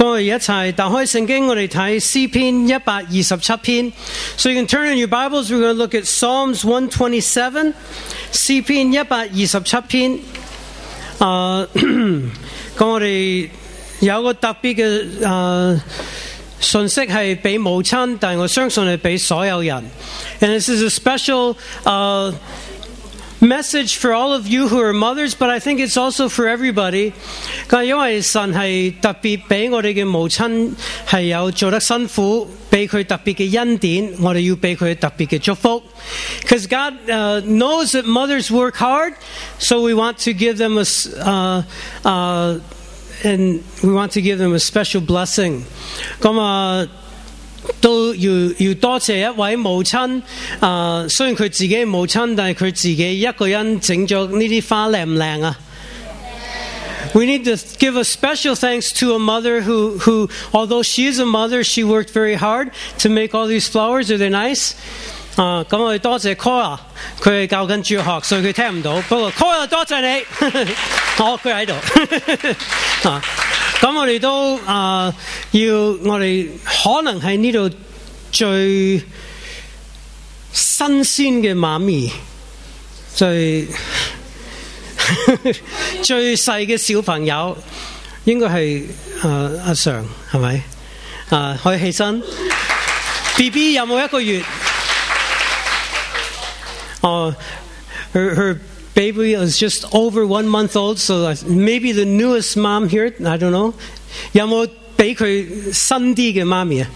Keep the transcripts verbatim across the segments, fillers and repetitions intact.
咁我哋一齊打開聖經，我哋睇詩篇一百二十七篇。So you can turn in your Bibles. We're going to look at Psalms one twenty-seven. 詩篇一百二十七篇。啊，咁我哋有個特別嘅啊信息係俾母親，但係我相信係俾所有人。And this is a special uh, message for all of you who are mothers, but I think it's also for everybody. 因為神係特別俾我哋嘅母親係有做得辛苦，俾佢特別嘅恩典，我哋要俾佢特別嘅祝福。Because God uh, knows that mothers work hard, so we want to give them a uh, uh, and we want to give them a special blessing. 咁啊。都要要多謝一位母親啊、呃！雖然佢自己係母親，但係佢自己一個人整咗呢啲花靚唔靚啊 ？We need to give a special thanks to a mother who, who, although she is a mother, she worked very hard to make all these flowers. Are they nice? 啊，咁我哋多謝 Cora， 佢係教緊主學，所以佢聽唔到。不過 Cora 多謝你，哦，佢喺度。啊，咁我哋都啊、呃，要我哋可能喺呢度最新鮮嘅媽咪，最最細嘅小朋友，應該係啊阿常係咪？啊，可以起身。B B 有冇一個月？Uh, her, her baby is just over one month old, so maybe the newest mom here, I don't know. 有冇比佢新啲嘅媽咪啊？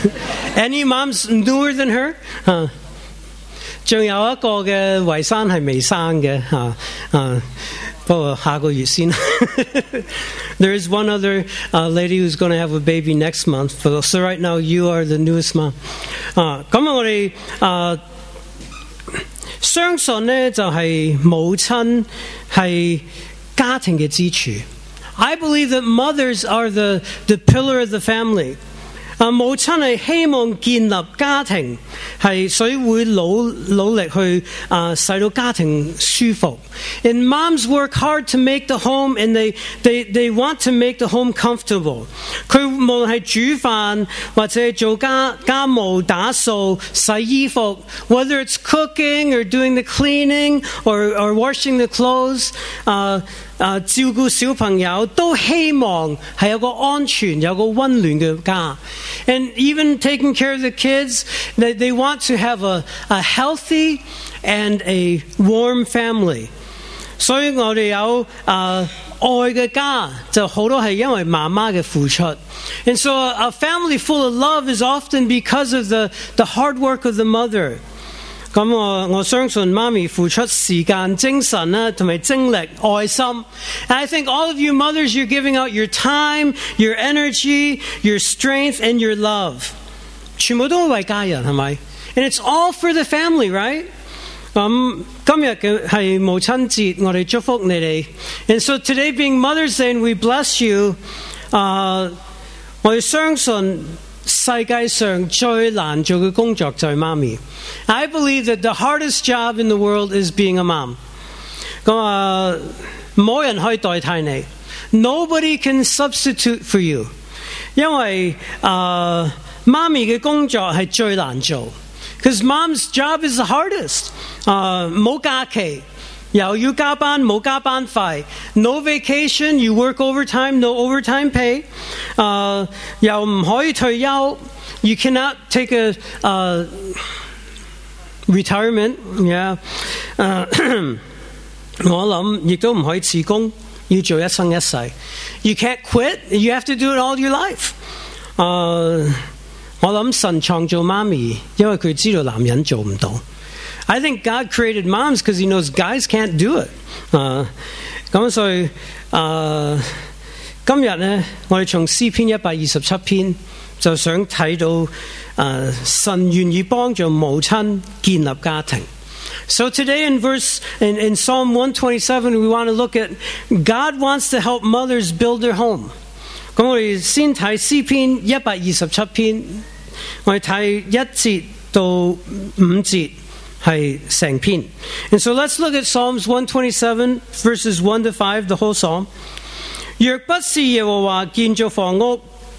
Any moms newer than her? 啊，仲有一個嘅維生係未生嘅啊啊，不過下個月先。There is one other uh, lady who's going to have a baby next month. So right now you are the newest mom. 啊，咁我哋啊。相信呢就係母親係家庭嘅支柱。I believe that mothers are the the pillar of the family. 啊，母親係希望建立家庭，係所以會努努力去啊使到家庭舒服。And moms work hard to make the home, and they they they want to make the home comfortable. 佢無論係煮飯或者做家家務、打掃、洗衣服 ，whether it's cooking or doing the cleaning or or washing the clothes， 啊、uh,。啊，照顧小朋友都希望係有個安全、有個溫暖嘅家。And even taking care of the kids, they, they want to have a, a healthy and a warm family. 所以我哋有啊、uh, 愛嘅家，就好多係因為媽媽嘅付出。And so a, a family full of love is often because of the, the hard work of the mother. 咁我我相信媽咪付出時間、精神啦，同埋精力、愛心。And I think all of you mothers, you're giving out your time, your energy, your strength, and your love. 全部都係為家人，係咪？ And it's all for the family, right? 咁今日嘅係母親節，我哋祝福你哋。And so today being Mother's Day, and we bless you. 啊、uh, ，我哋相信。世界上最難做嘅工作就係媽咪。I believe that the hardest job in the world is being a mom. 咁啊，冇人可以代替你。Nobody can substitute for you. 因為啊，媽咪嘅工作係最難做。Because mom's job is the hardest. 啊，冇假期。又要加班冇加班費 ，no vacation, you work overtime, no overtime pay， uh, 又唔可以退休 ，you cannot take a uh, retirement， yeah， uh, 我諗亦都唔可以辭工，要做一生一世 ，you can't quit, you have to do it all your life。Uh, 我諗神創造媽咪，因為佢知道男人做唔到。I think God created moms because He knows guys can't do it. 啊，咁所以啊，今日呢，我哋從詩篇一百二十七篇就想睇到啊，神願意幫助母親建立家庭。So today in verse in, in Psalm one twenty-seven, we want to look at God wants to help mothers build their home. 咁我哋先睇詩篇一百二十七篇，我哋睇一節到五節。係成篇。And so let's look at Psalms one twenty-seven verses one to five, the whole psalm. 若不是耶和華建造房屋，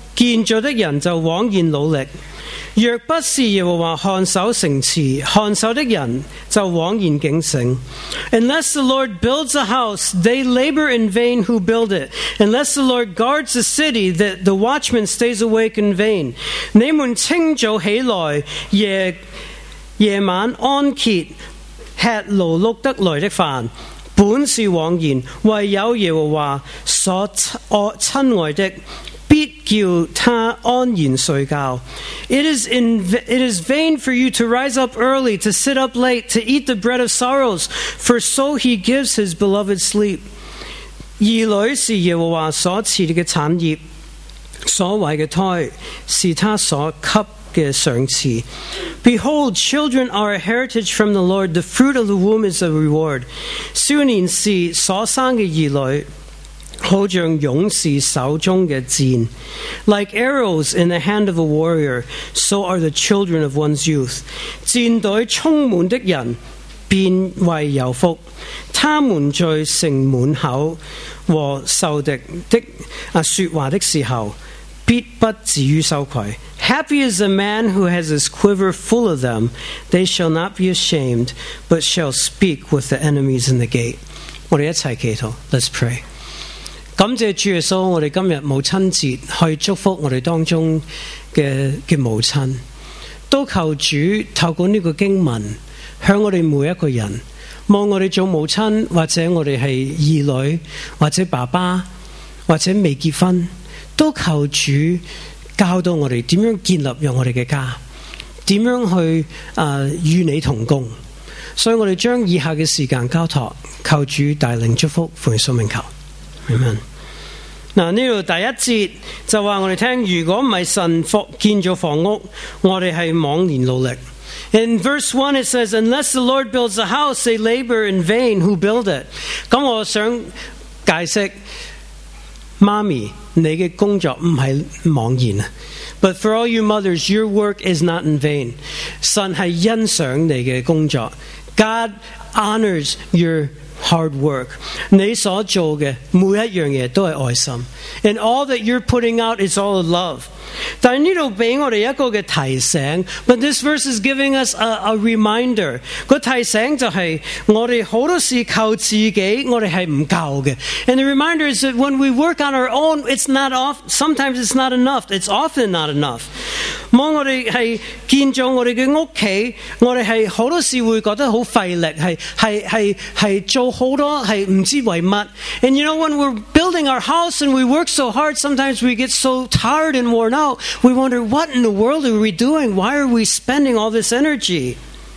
建造的人就枉然努力。若不是耶和華看守城池，看守的人就枉然警醒。Unless the Lord builds a house, they labor in vain who build it. Unless the Lord guards the city, the, the watchman stays awake in vain. 你們清早起來，夜夜晚安歇，吃勞碌得來的飯，本是枉然，唯有耶和華所親愛的，必叫他安然睡覺。It is in it is vain for you to rise up early, to sit up late, to eat the bread of sorrows, for so he gives his beloved sleep. 兒女是耶和華所賜嘅產業，所懷嘅胎是他所給嘅賞賜。Behold, children are a heritage from the Lord, the fruit of the womb is a reward. 少年時所生嘅兒女，好像勇士手中嘅箭 ，like arrows in the hand of a warrior, so are the children of one's youth. 戰隊充滿的人便為有福，他們在城門口和受敵的啊說話的時候，必不至於羞愧。Happy is the man who has his quiver full of them. They shall not be ashamed, but shall speak with the enemies in the gate. 我哋一齊祈禱 ，Let's pray。感謝主耶穌，我哋今日母親節去祝福我哋當中嘅嘅母親，都求主透過呢個經文向我哋每一個人，望我哋做母親或者我哋係兒女或者爸爸或者未結婚，都求主教導我哋點樣建立讓我哋嘅家，點樣去啊、呃、與你同工。所以我哋將以下嘅時間交託，求主帶領祝福，奉耶穌名求。Amen。嗱，呢度第一節就話我哋聽，如果唔係神建造房屋，我哋係妄然努力。In verse one it says, Unless the Lord builds a house, they labor in vain who build it. 咁我想解釋，媽咪，你嘅工作唔係妄然啊。But for all you mothers, your work is not in vain. 神係欣賞你嘅工作。God honors your hard work. 你所做嘅每一樣嘢都係愛心。And all that you're putting out is all love. 但係呢度俾我哋一個嘅提醒 But this verse is giving us a, a reminder. 個提醒就係我哋好多時靠自己，我哋係唔夠嘅。And the reminder is that when we work on our own, it's not off. Sometimes it's not enough. It's often not enough. 望我哋係建造我哋嘅屋企，我哋係好多時會覺得好費力，係係係係做好多係唔知為乜。And you know when we're building our house and we work so hard, sometimes we get so tired and worn out. We wonder, what in the world are we doing? Why are we spending all this energy?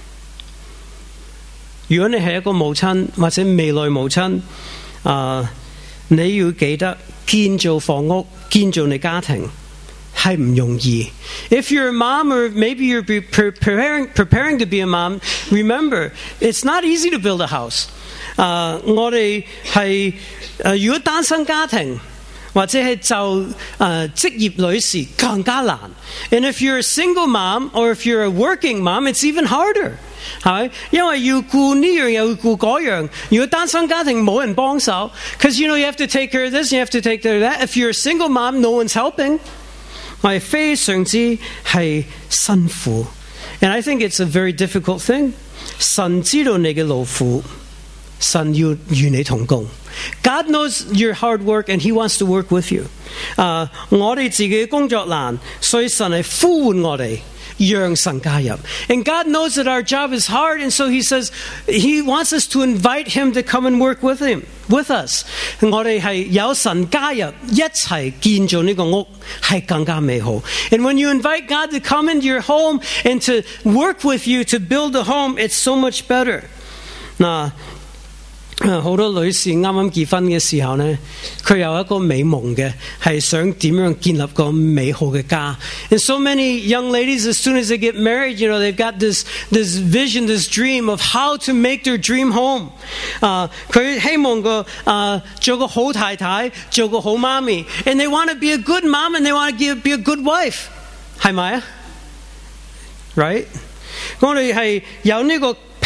如果你係一個母親或者未來母親，啊，你要記得建造房屋、建造你家庭係唔容易。If you're a mom or maybe you're preparing preparing to be a mom, remember it's not easy to build a house. 啊，我哋係誒，如果單身家庭。或者係就誒、呃、職業女士更加難。And if you're a single mom or if you're a working mom, it's even harder， 係咪？因為要顧呢樣又要顧嗰樣。如果單身家庭冇人幫手 ，because you know you have to take care of this, you have to take care of that. If you're a single mom, no one's helping。係非常之係辛苦。And I think it's a very difficult thing。神知道你嘅勞苦，神要與你同工。God knows your hard work and He wants to work with you. 啊、uh, ，我哋自己工作難，所以神係呼喚我哋，讓神加入。And God knows that our job is hard, and so He says He wants us to invite Him to come and work with Him, with us. 我哋係有神加入，一齊建造呢個屋，係更加美好。And when you invite God to come into your home and to work with you to build a home, it's so much better. 嗱。好多女士啱啱結婚嘅時候呢，佢有一個美夢嘅，係想點樣建立個美好嘅家。And so many young ladies, as soon as they get married, you know, they've got this this vision, this dream of how to make their dream home. 啊，佢希望個啊做個好太太，做個好媽咪。And they want to be a good mom, and they want to be a good wife. 係咪啊？Right？ 我哋係有呢個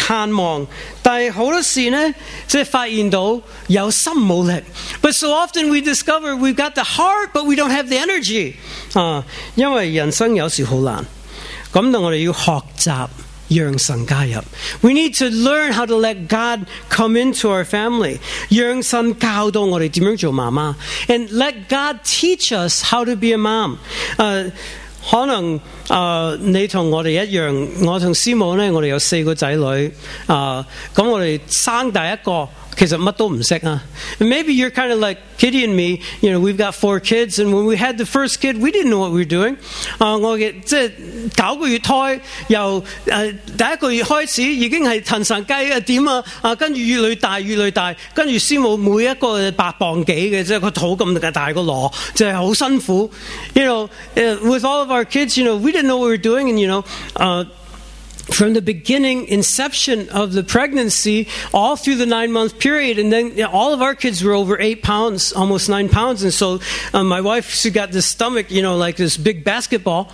盼望，但係好多時呢，即係發現到有心冇力。But so often we discover we've got the heart, but we don't have the energy. 啊，因為人生有時好難，咁就我哋要學習讓神加入。We need to learn how to let God come into our family. 讓神教導我哋點樣做媽媽 ，and let God teach us how to be a mom. 誒、uh,。可能啊、呃，你同我哋一樣，我同師母呢，我哋有四個仔女啊，咁、呃、我哋生第一個其實乜都唔識啊。Maybe you're kind of like Kitty and me, you know, we've got four kids, and when we had the first kid, we didn't know what we were doing. 啊、呃，我嘅即係九個月胎，由誒、呃、第一個月開始已經係騰神雞啊點啊，啊跟住越嚟越大越嚟越大，跟住師母每一個八磅幾嘅，即係個肚咁大個籮，就係好辛苦。You know, uh, with all of our kids, you know, we didn't know what we were doing, and you know, uh, from the beginning, inception of the pregnancy, all through the nine-month period, and then you know, all of our kids were over eight pounds, almost nine pounds, and so uh, my wife, she got this stomach, you know, like this big basketball.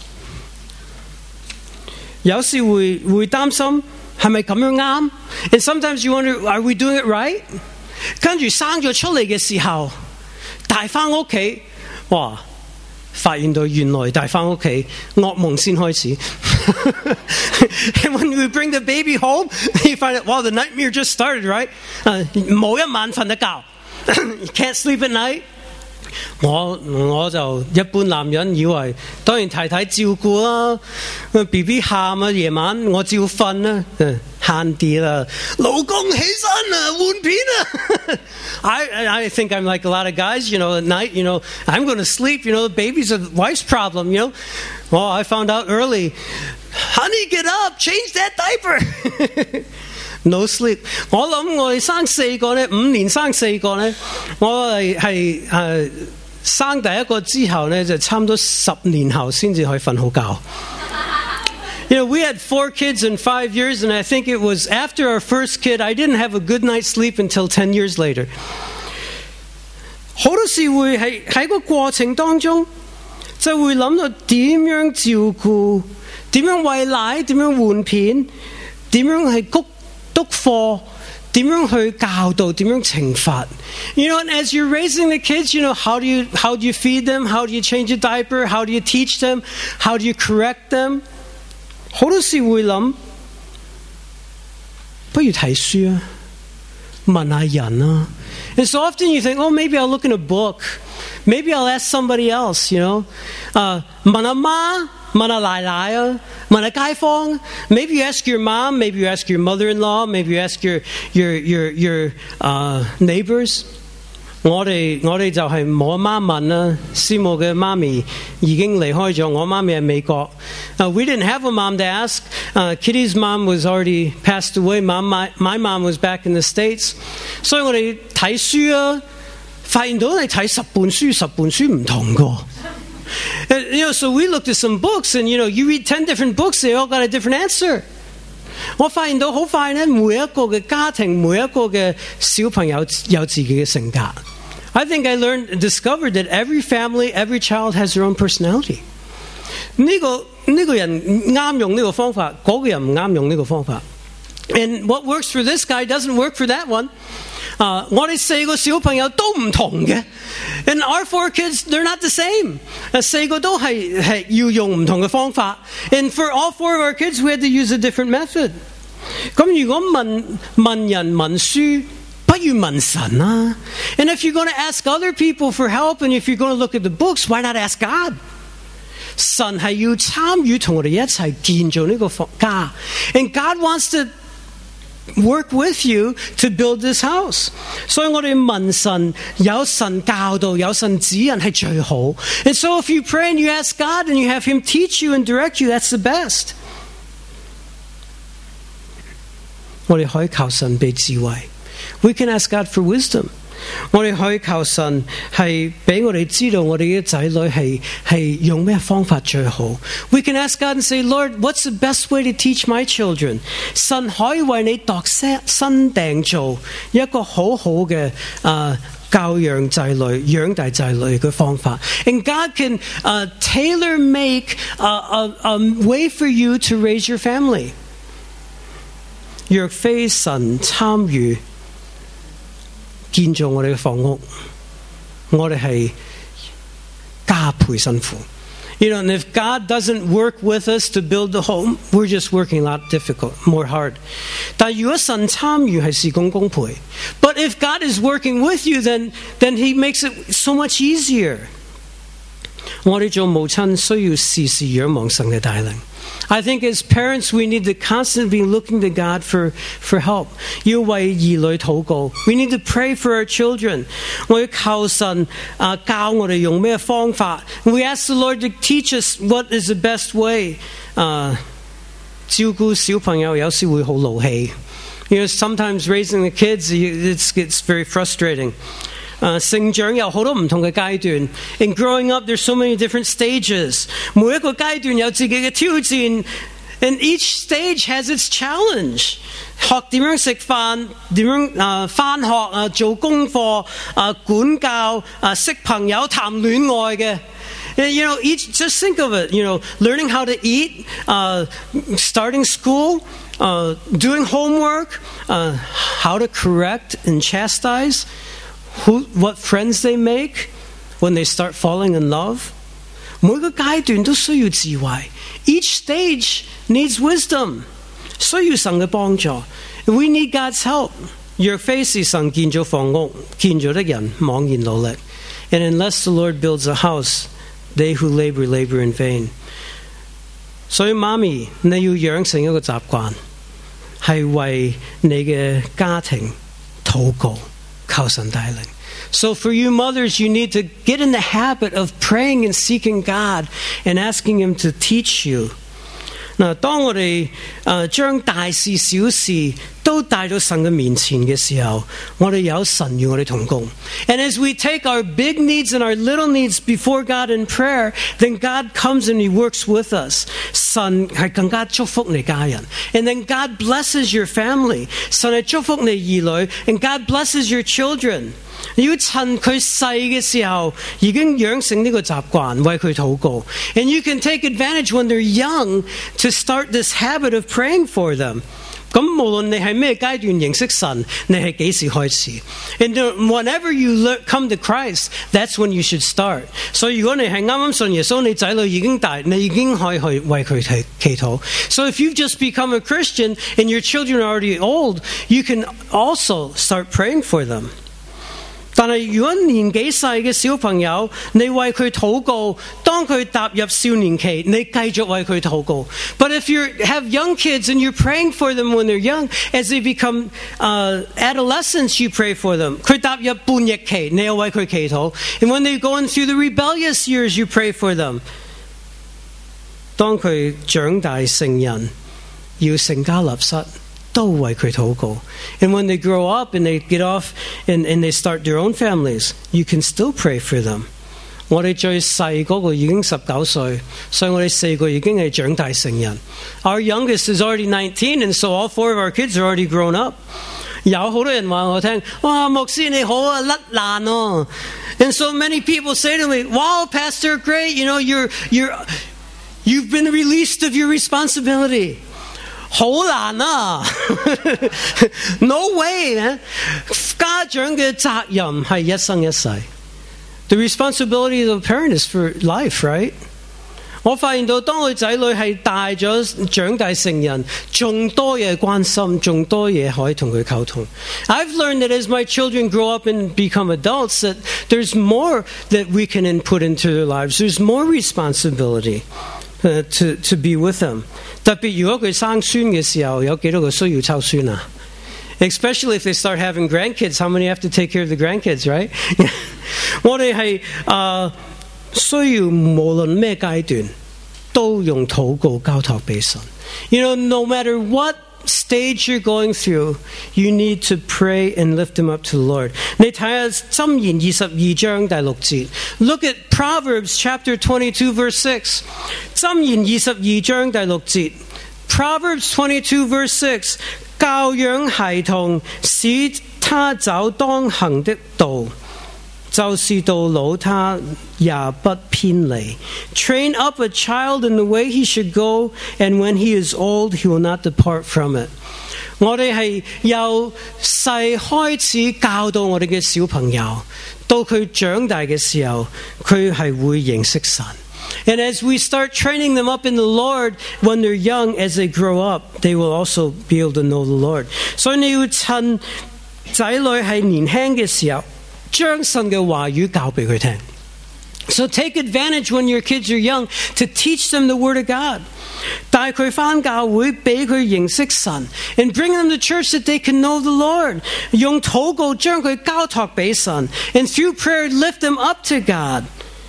有時會會擔心係咪咁樣啱 ？And sometimes you wonder, are we doing it right？ 跟住生咗出嚟嘅時候，帶翻屋企，哇！發現到原來帶翻屋企噩夢先開始。And when we bring the baby home, you find out, wow, the nightmare just started, right? 冇一晚瞓得覺 ，you can't sleep at night. 我我就一般男人以為，當然太太照顧啦，B B 喊啊，夜晚我照瞓啦，慳啲啦，老公起身啊，換片啊。I I think I'm like a lot of guys, you know, at night, you know, I'm going to sleep, you know, the baby's a wife's problem, you know. Well, I found out early, honey, get up, change that diaper. No sleep. 我諗我哋生四個咧，五年生四個咧，我係係誒生第一個之後咧，就差唔多十年後先至可以瞓好覺。You know, we had four kids in five years, and I think it was after our first kid, I didn't have a good night's sleep until ten years later. 好多時會喺喺個過程當中，就會諗到點樣照顧，點樣餵奶，點樣換片，點樣係谷。督課點樣去教導，點樣懲罰 You know, and as you're raising the kids, you know, how do you how do you feed them? How do you change a diaper? How do you teach them? How do you correct them? 好多時會諗，不如睇書啊，問下人啊。And so often you think, oh, maybe I'll look in a book. Maybe I'll ask somebody else, you know. Uh, 問阿媽。問下奶奶啊，問下街坊。Maybe you ask your mom, maybe you ask your mother-in-law, maybe you ask your your your your uh, neighbors. 我哋我哋就係我媽問啦，師母嘅媽咪已經離開咗，我媽咪喺美國。Uh, we didn't have a mom to ask. Uh, Kitty's mom was already passed away. Mom, my, my mom was back in the States. 所以我哋睇書啊，發現到你睇十本書，十本書唔同㗎。And, you know, so we looked at some books, and you know, you read ten different books, they all got a different answer. 我發現到好快咧，每一個嘅家庭，每一個嘅小朋友有自己嘅性格。I think I learned, discovered that every family, every child has their own personality. 呢個呢個人啱用呢個方法，嗰個人唔啱用呢個方法。And what works for this guy doesn't work for that one. 啊！我哋四個小朋友都唔同嘅 ，and our four kids they're not the same。誒，四個都係係要用唔同嘅方法 ，and for all four of our kids we had to use a different method。咁如果問問人問書，不如問神啦。And if you're going to ask other people for help, and if you're going to look at the books, why not ask God？ 神係要參與同我哋一齊建造呢個家 ，and God wants to work with you to build this house. 所以我哋問神，有神教導，有神指引係最好。And so if you pray and you ask God and you have Him teach you and direct you, that's the best. 我哋可以靠神俾智慧。We can ask God for wisdom. 我哋可以靠神係俾我哋知道我哋嘅仔女係係用咩方法最好。We can ask God and say, Lord, what's the best way to teach my children? 神可以為你度身訂造一個好好嘅啊教養仔女、養大仔女嘅方法。And God can uh, tailor make a, a, a way for you to raise your family. 若非神參與建造我哋嘅房屋，我哋係加倍辛苦。You know, and if God doesn't work with us to build the home, we're just working a lot difficult, more hard. 但如果神參與係事工公倍 But if God is working with you, then, then He makes it so much easier. 我哋做母親需要時時仰望神嘅帶領。I think as parents, we need to constantly be looking to God for, for help. 要為兒女禱告。We need to pray for our children. 我要求神、uh, 教我哋用咩方法。We ask the Lord to teach us what is the best way. Uh, 照顧小朋友有時會好勞氣。You know, sometimes raising the kids, it's, it's very frustrating. Uh, 成長有好多唔同嘅階段 In growing up, there's so many different stages. 每一個階段有自己嘅挑戰 And each stage has its challenge. 學點樣食飯，點樣uh, 返學uh, 做功課uh, 管教uh, 識朋友談戀愛嘅 You know, each, just think of it, you know, learning how to eat, uh, starting school, uh, doing homework, uh, how to correct and chastise, who, what friends they make when they start falling in love. 每個階段都需要智慧 Each stage needs wisdom. 需要神嘅幫助 We need God's help. 若非是神建造房屋，建造的人枉然努力 And unless the Lord builds a house, they who labor, labor in vain. 所以媽咪，你要養成一個習慣，係為你嘅家庭禱告，求神帶領。So for you mothers, you need to get in the habit of praying and seeking God and asking Him to teach you. 嗱，當我哋誒將大事小事都帶到神嘅面前嘅時候，我哋有神與我哋同工。And as we take our big needs and our little needs before God in prayer, then God comes and He works with us. 神係更加祝福你家人。And then God blesses your family. 神係祝福你兒女 and God blesses your children. 你要趁佢細嘅時候已經養成呢個習慣，為佢禱告。And you can take advantage when they're young to start this habit of praying for them. 咁無論你係咩階段認識神，你係幾時開始 And whenever you learn, come to Christ, that's when you should start. 所以如果你係啱啱信耶穌，你仔女已經大，你已經可以去為佢祈禱。So if you've just become a Christian and your children are already old, you can also start praying for them. 但係如果年紀細嘅小朋友，你為佢禱告，當佢踏入少年期，你繼續為佢禱告。But if you have young kids and you're praying for them when they're young, as they become uh, adolescents, you pray for them. 佢踏入叛逆期，你又為佢祈禱。And when they're going through the rebellious years, you pray for them. 當佢長大成人，要成家立室，都為佢禱告。And when they grow up and they get off and, and they start their own families, you can still pray for them. 我哋最細嗰個已經十九歲，所以我哋四個已經係長大成人。Our youngest is already nineteen, and so all four of our kids are already grown up. 有好多人話我聽，哇，牧師你好啊，甩爛哦。And so many people say to me, wow, Pastor, great, you know, you're, you're, you've been released of your responsibility. 好難啊 No way, man. 家長嘅責任係一生一世。The responsibility of a parent is for life, right? 我發現到當佢仔女係大咗長大成人，仲多嘢關心，仲多嘢可以同佢溝通。I've learned that as my children grow up and become adults, that there's more that we can input into their lives. There's more responsibility uh, to, to be with them. 特別如果佢生孫嘅時候，有幾多個需要湊孫啊 Especially if they start having grandkids, how many have to take care of the grandkids, right? 我哋係誒需要無論咩階段都用禱告交託俾神。You know, no matter what stage you're going through, you need to pray and lift them up to the Lord. 你睇下箴言二十二章第六節。Look at Proverbs chapter twenty-two verse six. 箴言二十二章第六節。Proverbs twenty-two verse six. 教養孩童，使他走當行的道，就是到老他也不偏離。Train up a child in the way he should go, and when he is old, he will not depart from it. 我哋係由細開始教導我哋嘅小朋友，到佢長大嘅時候，佢係會認識神。And as we start training them up in the Lord, when they're young, as they grow up, they will also be able to know the Lord. 所以你要趁仔女係年輕嘅時候，將神嘅話語教俾佢聽。So take advantage when your kids are young to teach them the Word of God. 帶佢返教會，俾佢認識神 and bring them to church that they can know the Lord. 用禱告將佢交託俾神 and through prayer lift them up to God.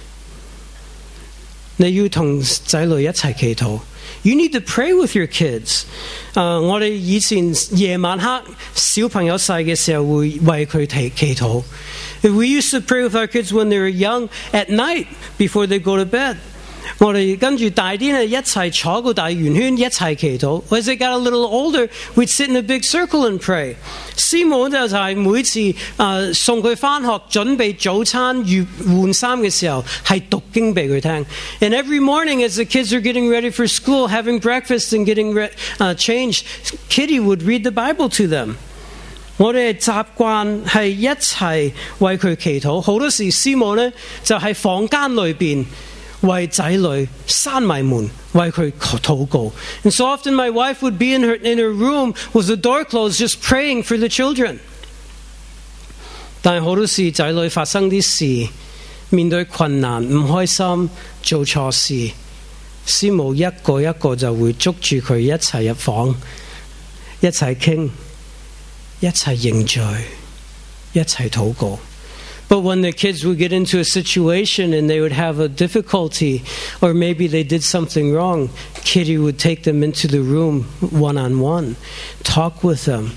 你要同仔女一齊祈禱。You need to pray with your kids. uh, 我哋以前夜晚黑小朋友細嘅時候會為佢祈祈禱。We used to pray with our kids when they were young at night before they go to bed. 我哋跟住大啲咧一齊坐個大圓圈一齊祈禱。As they got a little older, we'd sit in a big circle and pray. 師母就係每次誒、呃、送佢返學準備早餐預換衫嘅時候係讀經俾佢聽。And every morning as the kids are getting ready for school, having breakfast and getting re- uh, changed, Kitty would read the Bible to them. 我哋習慣係一齊為佢祈禱。好多時師母呢就喺房間裏邊為仔女閂埋門為佢禱告。And so often my wife would be in her, in her room with the door closed just praying for the children. 但係好多時仔女發生啲事，面對困難唔開心做錯事，師母一個一個就會捉住佢一齊入房，一齊傾，一齊認罪，一齊禱告。But when the kids would get into a situation and they would have a difficulty, or maybe they did something wrong, Kitty would take them into the room one-on-one, talk with them,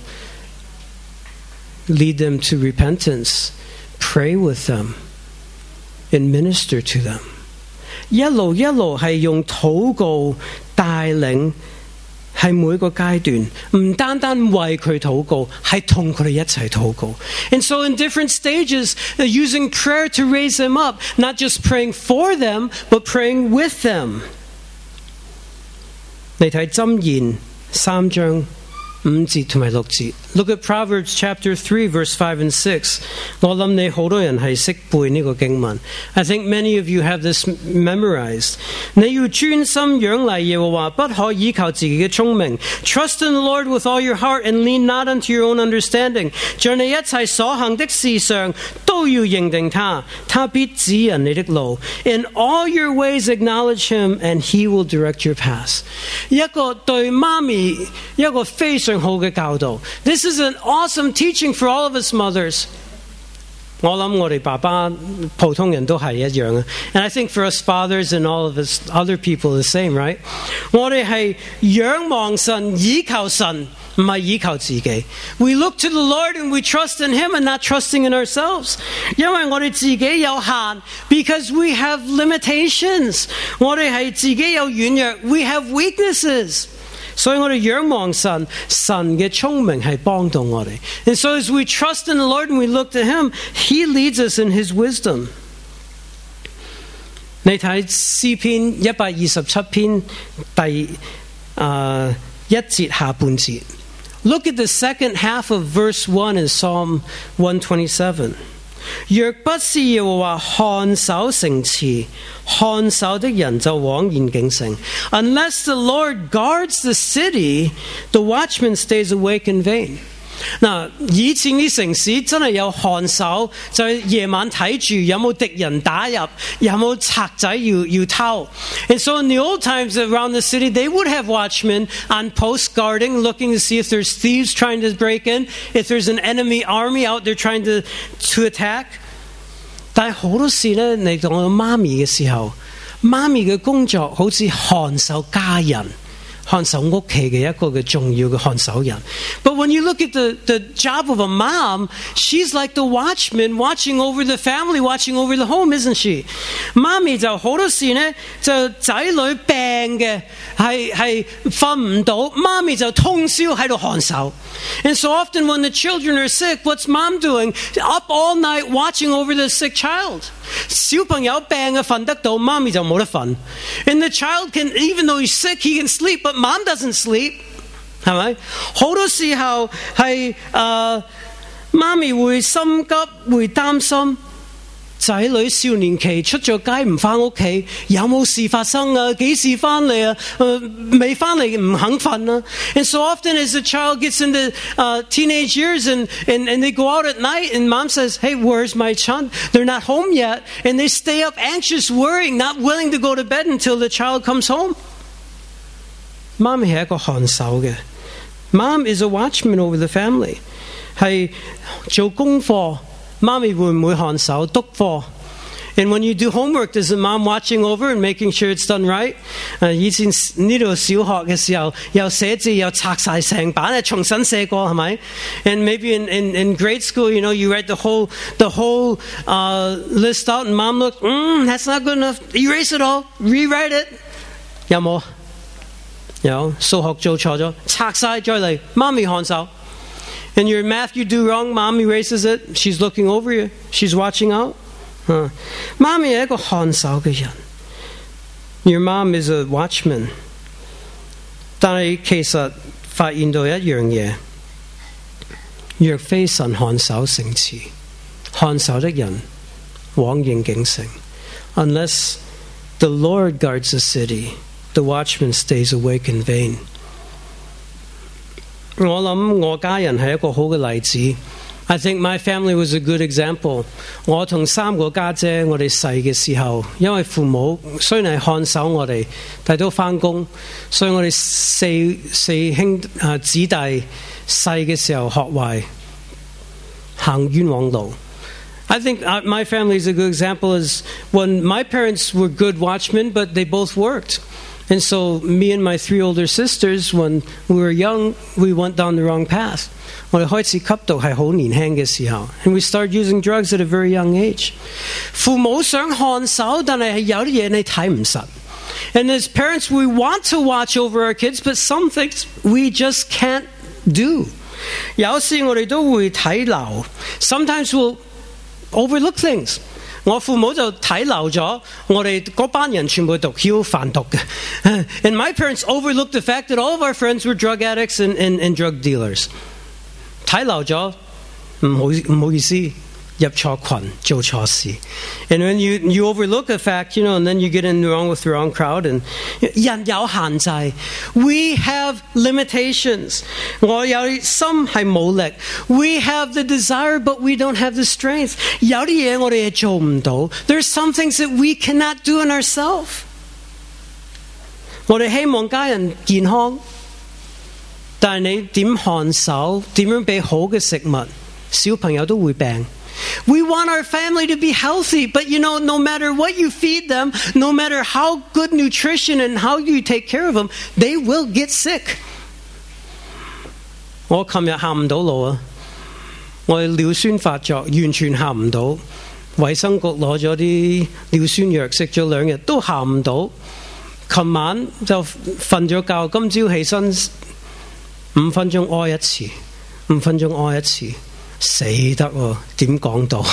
lead them to repentance, pray with them, and minister to them. 一路一路係用禱告帶領，係每個階段唔單單為佢禱告，係同佢哋一齊禱告。And so in different stages, using prayer to raise them up, not just praying for them, but praying with them. 你睇箴言三章五節同埋六節。Look at Proverbs chapter three, verse five and six. 我諗你好多人係識背呢個經文。I think many of you have this memorized. 你要專心仰賴耶和華，不可依靠自己嘅聰明。Trust in the Lord with all your heart and lean not unto your own understanding. 在你一切所行的事上都要認定他，他必指引你的路。In all your ways acknowledge him, and he will direct your paths. 一個對媽咪一個非常好嘅教導。This is an awesome teaching for all of us mothers. 我諗我哋爸爸普通人都係一樣啊。And I think for us fathers and all of us other people the same, right? 我哋係仰望神，倚靠神，唔係倚靠自己。We look to the Lord and we trust in Him and not trusting in ourselves. 因為我哋自己有限 because we have limitations. 我哋係自己有軟弱 we have weaknesses. 所以我哋仰望神，神嘅聰明係幫到我哋。And so as we trust in the Lord and we look to Him, He leads us in His wisdom. 你睇詩篇一百二十七篇第uh, 一節下半節。Look at the second half of verse one in Psalm one twenty-seven. 若不是耶和華看守城池，看守的人就枉然警醒。Unless the Lord guards the city, the watchman stays awake in vain. 嗱，以前啲城市真係有看守，就係夜晚睇住有冇敵人打入，有冇賊仔要要偷。And so in the old times around the city, they would have watchmen on post guarding, looking to see if there's thieves trying to break in, if there's an enemy army out there trying to to attack. 但係好多時咧，你當我媽咪嘅時候，媽咪嘅工作好似看守家人。看守屋企嘅一個嘅重要嘅看守人。But when you look at the, the job of a mom, she's like the watchman watching over the family, watching over the home, isn't she? 媽咪就好多時呢，就仔女病嘅，係係瞓唔到，媽咪就通宵喺度看守。And so often when the children are sick, what's mom doing? Up all night watching over the sick child. 小朋友病嘅瞓得到，媽咪就冇得瞓。And the child can, even though he's sick, he can sleep, but mom doesn't sleep. 係咪？好多時候係誒媽咪會心急，會擔心仔女少年期出咗街唔返屋企，有冇事發生啊？幾時返嚟啊？誒未返嚟唔肯瞓啊 And so often as the child gets into uh, teenage years and, and, and they go out at night and mom says, hey, where's my child? They're not home yet. And they stay up anxious, worrying, not willing to go to bed until the child comes home. 媽咪係一個看守嘅。Mom is a watchman over the family. 係做功課，媽咪會唔會看守督課？ And when you do homework, is the mom watching over and making sure it's done right? 誒，以前呢度小學嘅時候，又寫字又拆晒成版，重新寫過係咪 ？And maybe in, in, in grade school, you know, you read the whole the whole uh, list out, and mom looked, mm, that's not good enough. Erase it all, rewrite it. 有冇？有，數學做錯咗，拆晒再嚟，媽咪看守。And your math you do wrong, mom erases it. She's looking over you. She's watching out. 嗯，媽咪係一個看守嘅人。Your mom is a watchman. 但係其實發現到一樣嘢，若非神看守城池，看守的人枉應警醒。Unless the Lord guards the city, the watchman stays awake in vain. 我諗我家人係一個好嘅例子。I think my family was a good example. 我同三個家姐，我哋細嘅時候，因為父母雖然係看守我哋，但都返工，所以我哋四四兄啊子弟細嘅時候學壞，行冤枉路。I think my family is a good example. Is when my parents were good watchmen, but they both worked. And so me and my three older sisters, when we were young, we went down the wrong path. 我哋開始吸毒係好年輕嘅時候 and we started using drugs at a very young age. 父母想看守，但係有啲嘢你睇唔實。And as parents, we want to watch over our kids, but some things we just can't do. 有時我哋都會睇漏。Sometimes we'll overlook things. 我父母就睇漏咗，我哋嗰班人全部毒梟販毒嘅。And my parents overlooked the fact that all of our friends were drug addicts and, and, and drug dealers. 睇漏咗，唔好唔好意思，入錯群做錯事。And when you you overlook a fact, you know, and then you get in wrong with the wrong crowd. And 人有限制 ，we have limitations. 我有心係冇力 ，we have the desire, but we don't have the strength. 有啲嘢我哋係做唔到。There's some things that we cannot do in ourselves. 我哋希望家人健康。但係你點看守，點樣俾好嘅食物，小朋友都會病。We want our family to be healthy, but you know, no matter what you feed them, no matter how good nutrition and how you take care of them, they will get sick. 我琴日行唔到路啊！我尿酸發作，完全行唔到。衛生局攞咗啲尿酸藥食咗兩日，都行唔到。琴晚就瞓咗覺，今朝起身。五分鐘屙一次，五分鐘屙一次，死得喎！點講到？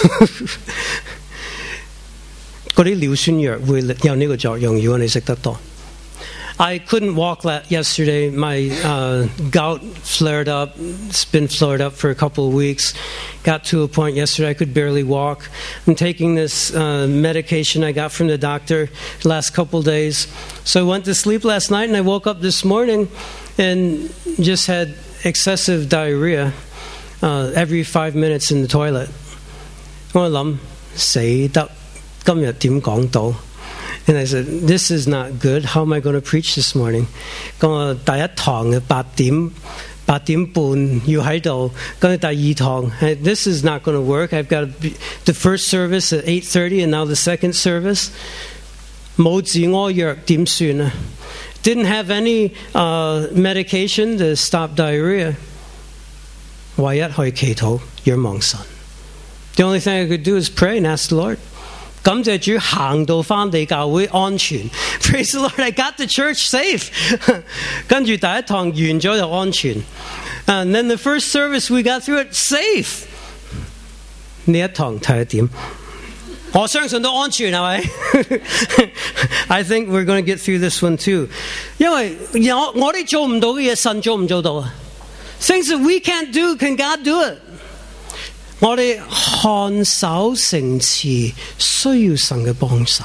嗰啲尿酸藥會有呢個作用，如果你食得多。I couldn't walk yesterday. My uh, gout flared up. It's been flared up for a couple of weeks. Got to a point yesterday I could barely walk. I'm taking this uh, medication I got from the doctor the last couple of days. So I went to sleep last night and I woke up this morning and just had excessive diarrhea uh, every five minutes in the toilet. 我諗死得，今日點講到？ And I said, this is not good. How am I going to preach this morning? 咁我第一堂嘅八點八點半要喺度，跟住第二堂 this is not going to work. I've got to be, the first service at eight thirty and now the second service. 冇止屙藥點算啊？ Didn't have any uh, medication to stop diarrhea. 唯一可以祈禱，仰望神。The only thing I could do is pray and ask the Lord. 感謝主行到返地教會安全 Praise the Lord, I got the church safe 跟住第一堂完咗就安全 And then the first service we got through it safe 呢一堂睇下點我相信都安全係咪 I think we're going to get through this one too. 因為我我哋做唔到嘅嘢，神做唔做到啊？ Things that we can't do, can God do it? 我哋看守城池需要神嘅幫手。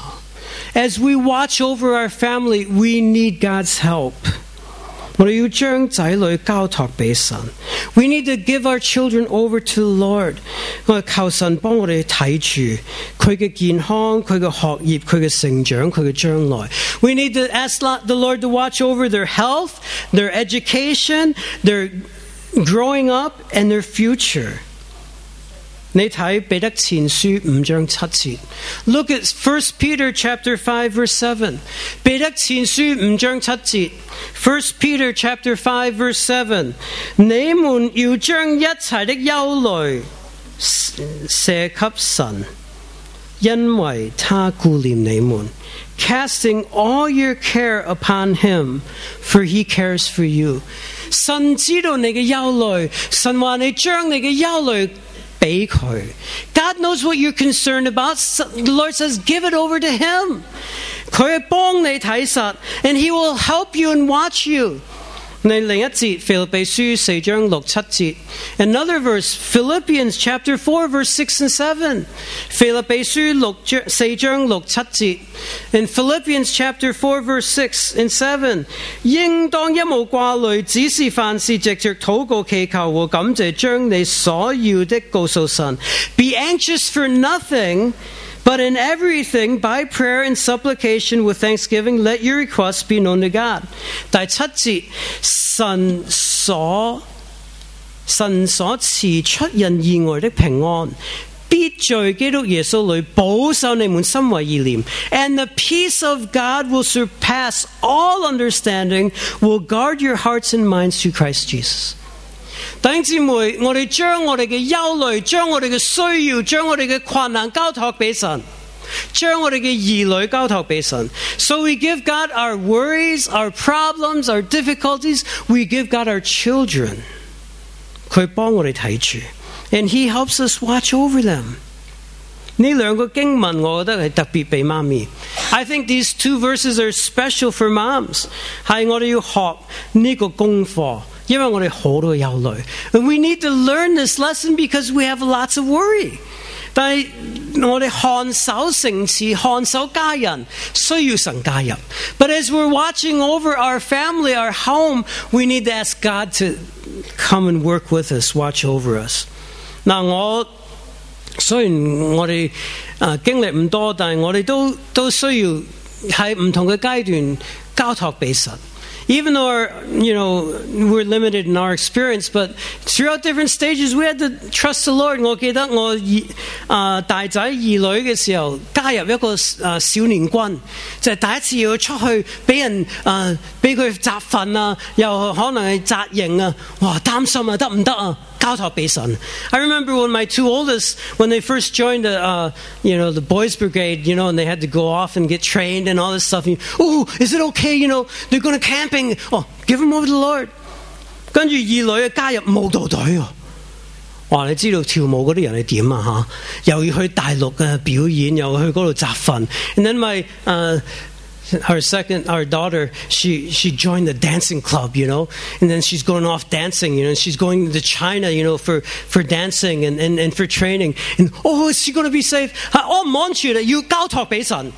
As we watch over our family, we need God's help. 我哋要將仔女交託俾神。 We need to give our children over to the Lord. 我哋求神幫我哋睇住佢嘅健康、佢嘅學業、佢嘅成長、佢嘅將來。 We need to ask the Lord to watch over their health, their education, their growing up, and their future. 你睇彼得前書五章七節。 Look at First Peter chapter five verse seven. 彼得前書五章七節。 First Peter chapter five verse seven. 你們要將一切的憂慮卸給神，因為他顧念你們。 Casting all your care upon him, for he cares for you. 神知道你嘅憂慮，神話你將你嘅憂慮俾佢。 God knows what you're concerned about. The Lord says, give it over to him. 佢係幫你睇實 and he will help you and watch you. 你另一節腓立比書四章六七節。 Another verse, Philippians chapter four verse six and seven. 腓立比書六章四章六七節。 In Philippians chapter four verse six and seven. 應當一無掛慮，只是凡事藉着禱告祈求和感謝，將你所要的告訴神。 Be anxious for nothing, but in everything, by prayer and supplication with thanksgiving, let your requests be known to God. 第七節，神所神所賜出人意外的平安，必在基督耶穌裏保守你們心懷意念。 And the peace of God will surpass all understanding, will guard your hearts and minds through Christ Jesus. 弟兄姊妹，我哋將我哋嘅憂慮，將我哋嘅需要，將我哋嘅困難交託俾神，將我哋嘅兒女交託俾神。 So we give God our worries, our problems, our difficulties. We give God our children. 佢幫我哋睇住 and he helps us watch over them. 呢兩個經文我覺得係特別俾媽咪。 I think these two verses are special for moms. 係我哋要學呢個功課。因為我哋好多憂慮 and we need to learn this lesson because we have lots of worry. 但係我哋看守城池，看守家人，需要神介入。 But as we're watching over our family, our home, we need to ask God to come and work with us, watch over us. 嗱，我雖然我哋啊經歷唔多，但係我哋都都需要喺唔同嘅階段交託俾神。 Even though our, you know, we're limited in our experience, but throughout different stages, we had to trust the Lord. 我記得我啊大仔二女嘅時候，加入一個啊少年軍，就係第一次要出去俾人啊俾佢集訓啊，又可能係紮營啊，哇擔心啊，得唔得啊？ 交託俾神。 I remember when my two oldest, when they first joined the, uh, you know, the boys brigade, you know, and they had to go off and get trained and all this stuff. And, oh, is it okay? You know, they're going to camping. Oh, give them over to the Lord. 跟住二女加入舞蹈隊喎。哇！你知道跳舞嗰啲人係點啊？嚇，又要去大陸嘅表演，又去嗰度集訓。And then my uh, Her second, our daughter, she, she joined the dancing club, you know, and then she's going off dancing, you know, and she's going to China, you know, for, for dancing and, and, and for training. And, oh, is she going to be safe? 我唔安全啦，要交託俾神。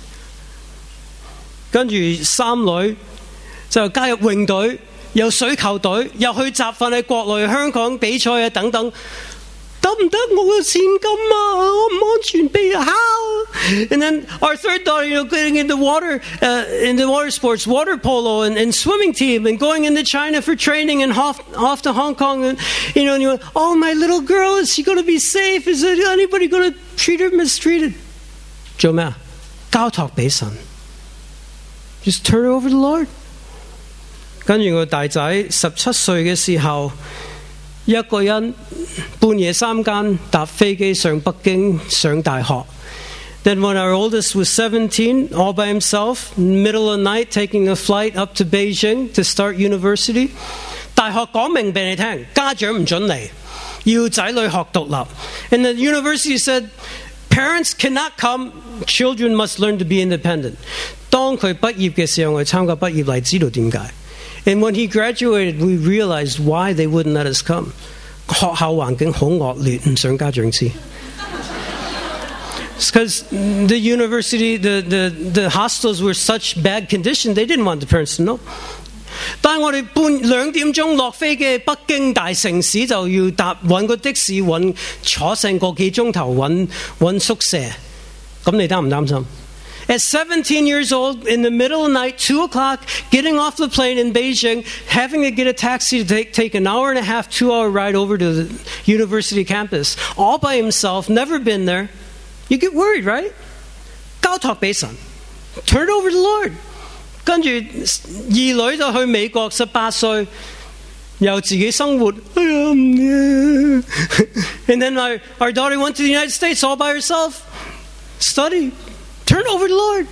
跟住三女就加入泳隊，又水球隊，又去集訓喺國內香港比賽啊等等。得唔得？我嘅現金啊，我唔安全俾啊 how? And then our third daughter, you know, getting into water, uh, into water sports, water polo and, and swimming team, and going into China for training and off, off to Hong Kong, and you know, and you went, oh, my little girl, is she going to be safe? Is anybody going to treat her mistreated? 做咩啊？交託俾神 Just turn it over to the Lord. 跟住我大仔十七歲嘅時候。一個人半夜三更搭飛機上北京上大學。Then when our oldest was seventeen, all by himself, middle of the night, taking a flight up to Beijing to start university. 大學講明俾你聽，家長唔准嚟，要仔女學獨立。And the university said, Parents cannot come, children must learn to be independent. 當佢畢業嘅時候，我哋參加畢業禮，知道點解。And when he graduated, we realized why they wouldn't let us come. 學校環境好惡劣，唔想家長知。It's because the university, the, the, the hostels were such bad condition, they didn't want the parents to know. 但係我哋半兩點鐘落飛嘅北京大城市就要搭揾個的士揾坐成個幾鐘頭揾揾宿舍，咁你擔唔擔心？ At seventeen years old, in the middle of the night, two o'clock, getting off the plane in Beijing, having to get a taxi to take, take an hour and a half, two-hour ride over to the university campus, all by himself, never been there. You get worried, right? 交託俾神 Turn it over to the Lord. 跟住二女就去美國，十八歲又自己生活。哎呀唔 And then our, our daughter went to the United States all by herself. Study. Turn over to the Lord.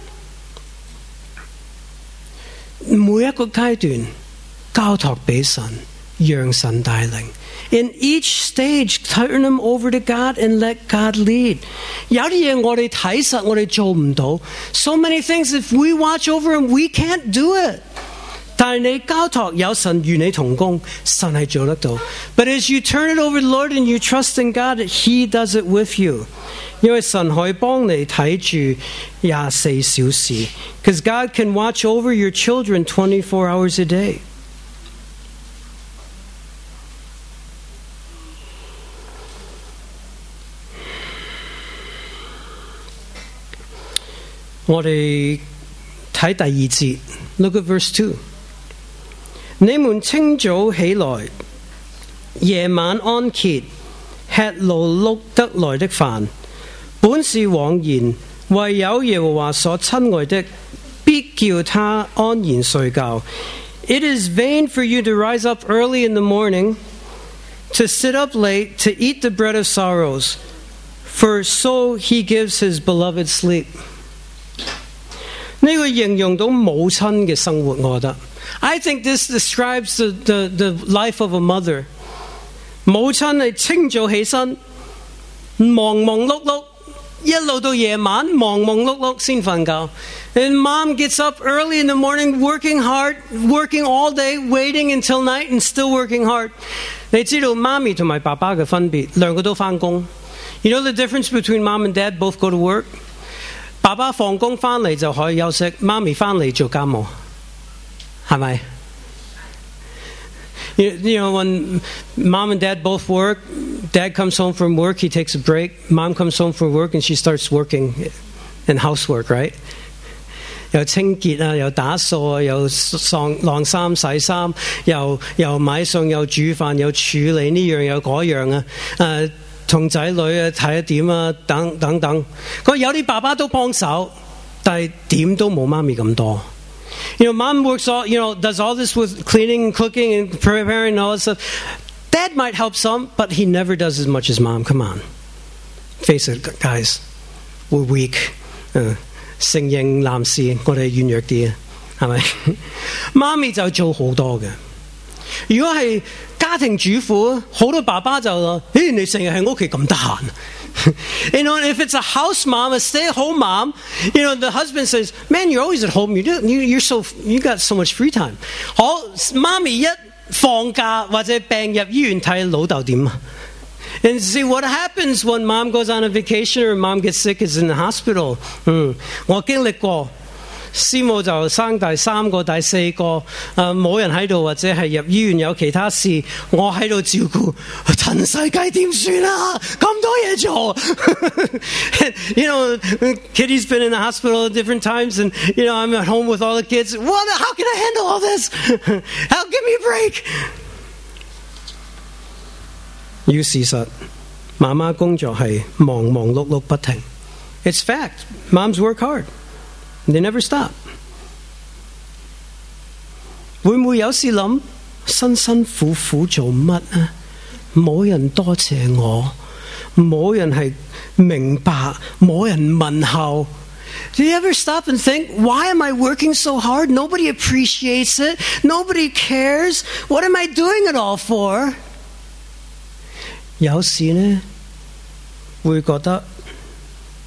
每一個階段交託俾神，讓神帶領。In each stage, turn them over to God and let God lead. 有啲嘢我哋睇實，我哋做唔到。So many things, if we watch over them, we can't do it. 但係你交託有神與你同工，神係做得到。But as you turn it over to the Lord and you trust in God, He does it with you. 因為神可以幫你睇住廿四小時。Because God can watch over your children twenty-four hours a day. 我哋睇第二節 Look at verse two. 你們清早起來，夜晚安歇，吃勞碌得來的飯，本是枉然，唯有耶和華所親愛的，必叫他安然睡覺。It is vain for you to rise up early in the morning, to sit up late, to eat the bread of sorrows, for so he gives his beloved sleep. 呢個形容到母親嘅生活，我覺得。I think this describes the, the, the life of a mother. 母親係清早起身，忙忙碌碌，一路到夜晚忙忙碌碌先瞓覺。And mom gets up early in the morning, working hard, working all day, waiting until night, and still working hard. 你知道媽咪同埋爸爸嘅分別，兩個都返工。You know the difference between mom and dad both go to work? 爸爸放工返嚟就可以休息，媽咪返嚟做家務，係咪？ You, you know, when mom and dad both work, dad comes home from work, he takes a break. Mom comes home from work and she starts working in housework, right? 又清潔啊，又打掃啊，又晾衫洗衫，又又買餸，又煮飯，又處理呢樣又嗰樣啊，誒。同仔女啊睇下點啊等等等，佢有啲爸爸都幫手，但係點都冇媽咪咁多。You know, mom works all, you know, does all this with cleaning and cooking and preparing and all this stuff. Dad might help some, but he never does as much as mom. Come on. Face it, guys. We're weak. uh, 承認男士我哋軟弱啲啊，係咪？媽咪就做好多嘅。如果係家庭主婦，好多爸爸就話：咦，你成日喺屋企咁得閒。You know, if it's a house mom, a stay-at-home mom, you know, the husband says, "Man, you're always at home. You do, you, you're so, you got so much free time." 好，媽咪一放假或者病入醫院睇老豆點啊？ And see what happens when mom goes on a vacation or mom gets sick is in the hospital. 嗯，我經歷過。師母就生第三個、第四個，誒、呃、冇人喺度，或者係入醫院有其他事，我喺度照顧，塵世界點算啊？咁多嘢做，you know, Kitty's been in the hospital at different times, and you know I'm at home with all the kids. What? How can I handle all this? How give me a break? 要事實，媽媽工作係忙忙碌碌不停。It's fact. Moms work hard.They never stop. 會唔會有時諗辛辛苦苦做乜啊？冇人多謝我，冇人係明白，冇人問候。Do you ever stop and think, why am I working so hard? Nobody appreciates it. Nobody cares. What am I doing it all for? 有時呢，會覺得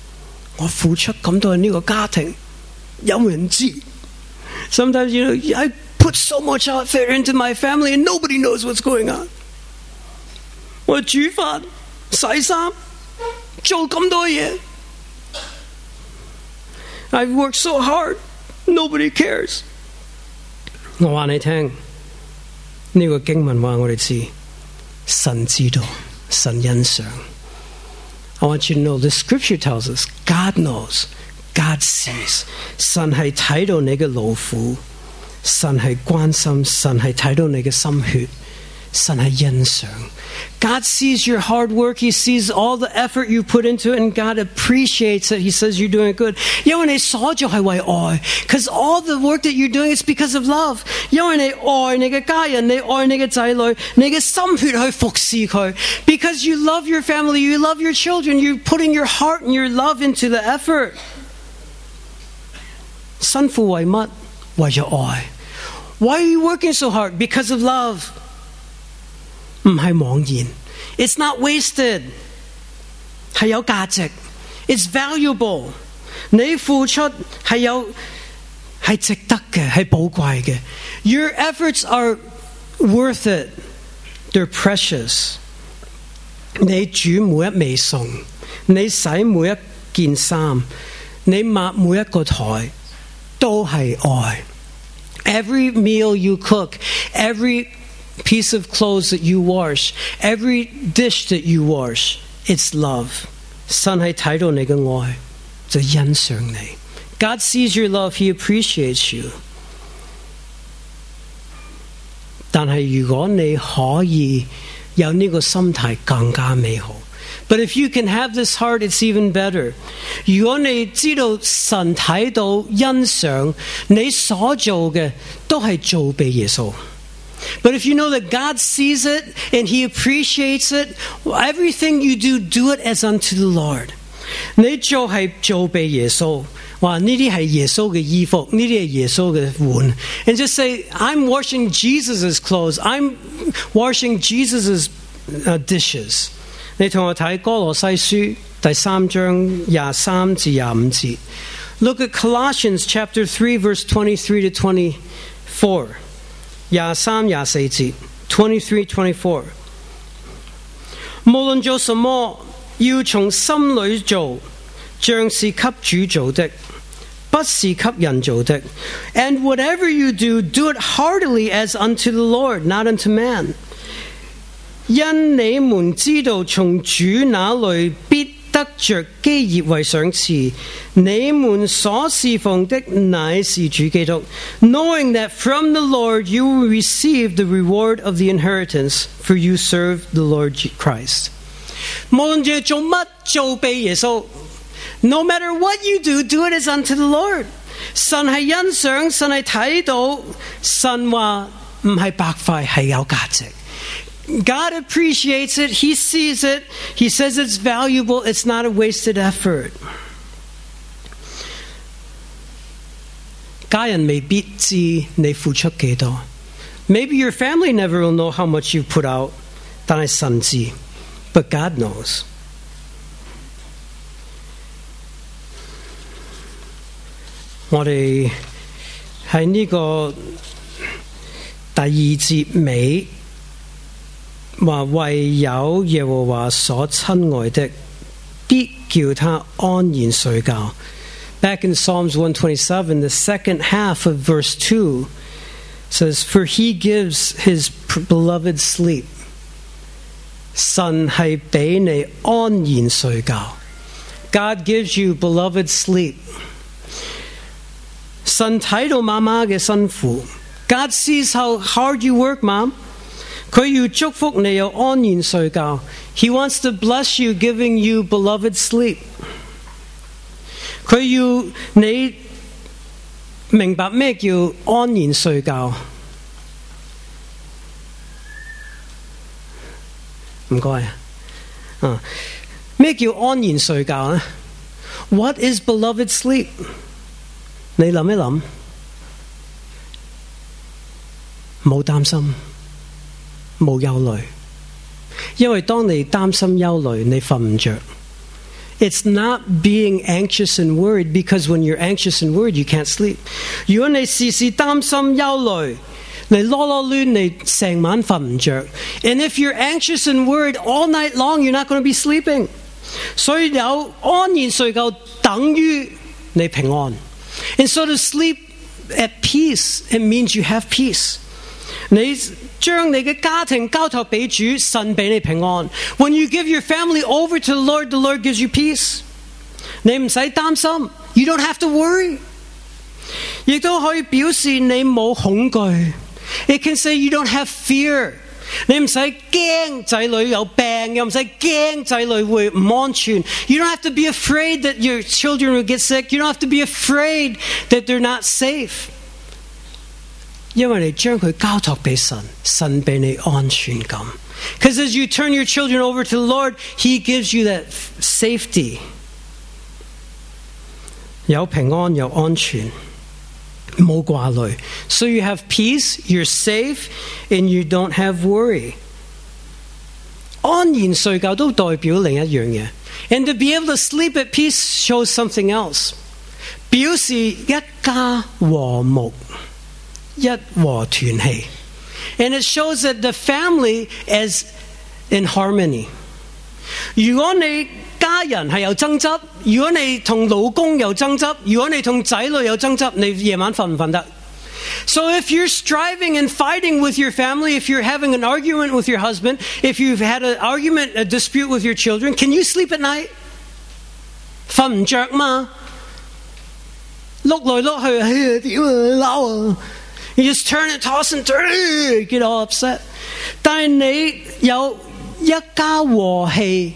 我付出咁多喺呢個家庭，有冇人知？ Sometimes, you know, I put so much effort into my family and nobody knows what's going on. 我煮飯、洗衫、做咁多嘢。I've worked so hard, nobody cares. 我話你聽，呢個經文話我哋知，神知道，神欣賞。I want you to know the scripture tells us God knows, God sees. 神係睇到你嘅勞苦，神係關心，神係睇到你嘅心血，神係欣賞。God sees your hard work. He sees all the effort you put into it, and God appreciates it. He says you're doing it good. 因為你所做係為愛 because all the work that you're doing is because of love. 因為你愛你嘅家人，你愛你嘅仔女，你嘅心血去服侍佢 because you love your family, you love your children, you're putting your heart and your love into the effort. 辛苦為乜？為咗愛。Why are you working so hard? Because of love. 唔係妄言 It's not wasted 係有價值 It's valuable 你付出係有係值得嘅係寶貴嘅 Your efforts are worth it They're precious 你煮每一味餸你洗每一件衫你抹每一個台都係愛 Every meal you cook Every piece of clothes that you wash, every dish that you wash, it's love. 神係睇到你嘅愛，就欣賞你。God sees your love, He appreciates you. 但係如果你可以有呢個心態，更加美好。But if you can have this heart, it's even better. 如果你知道神睇到欣賞你所做嘅，都係做俾耶穌。But if you know that God sees it and He appreciates it, everything you do, do it as unto the Lord. 你做係做俾耶穌，話呢啲係耶穌嘅衣服，呢啲係耶穌嘅碗。And just say, I'm washing Jesus' clothes. I'm washing Jesus' uh, dishes. 你同我睇歌羅西書第三章廿三至廿五節。Look at Colossians chapter three, verse twenty-three to twenty-four. 廿三廿四節 twenty-three twenty-four 無論做什麼要從心裏做像是給主做的不是給人做的 And whatever you do do it heartily as unto the Lord not unto man 因你們知道從主那裏必得着基業為賞賜你們所侍奉的乃是主基督 knowing that from the Lord you will receive the reward of the inheritance for you serve the Lord Christ 無論你做乜做俾耶穌 no matter what you do do it as unto the Lord 神係欣賞神係睇到神話唔係白費係有價值God appreciates it. He sees it. He says it's valuable. It's not a wasted effort. 家人未必知你付出幾多 Maybe your family never will know how much you put out. 但係神知 But God knows. 我哋喺呢個第二節尾話唯有耶和華所親愛的必叫他安然睡覺 Back in Psalms one twenty-seven, the second half of verse two says, For he gives his beloved sleep. 神係俾你安然睡覺 God gives you beloved sleep. 神睇到媽媽嘅辛苦 God sees how hard you work, Mom.佢要祝福你有安然睡覺 He wants to bless you giving you beloved sleep 佢要你明白咩叫安然睡覺唔該啊咩叫安然睡覺呢 What is beloved sleep 你諗一諗冇擔心冇憂慮因為當你擔心憂慮你瞓唔着 It's not being anxious and worried, because when you're anxious and worried, you can't sleep. 如果你時時擔心憂慮，你囉囉攣，你成晚瞓唔着。And if you're anxious and worried all night long, you're not going to be sleeping. 所以有安然睡覺等於你平安。And so to sleep at peace, it means you have peace. 你將你嘅家庭交託俾主，神俾你平安。When you give your family over to the Lord, the Lord gives you peace. 你唔使擔心 You don't have to worry. 亦都可以表示你冇恐懼。It can say you don't have fear. 你唔使驚仔女有病，又唔使驚仔女會唔安全。You don't have to be afraid that your children will get sick. You don't have to be afraid that they're not safe. 因為你將佢交託俾神，神俾你安全感。Because as you turn your children over to the Lord, He gives you that safety. 有平安，有安全，冇掛慮。So you have peace, you're safe, and you don't have worry. 安然睡覺都代表另一樣嘢。And to be able to sleep at peace shows something else. 表示一家和睦。一和團氣 And it shows that the family is in harmony. 如果你家人係有爭執，如果你同老公有爭執，如果你同仔女有爭執，你夜晚瞓唔瞓得？ So if you're striving and fighting with your family, if you're having an argument with your husband, if you've had an argument, a dispute with your children, can you sleep at night? 瞓唔着嘛？碌來碌去，哎呀，點啊，嬲啊！You just turn and toss and turn, get all upset. 但係你有一家和氣、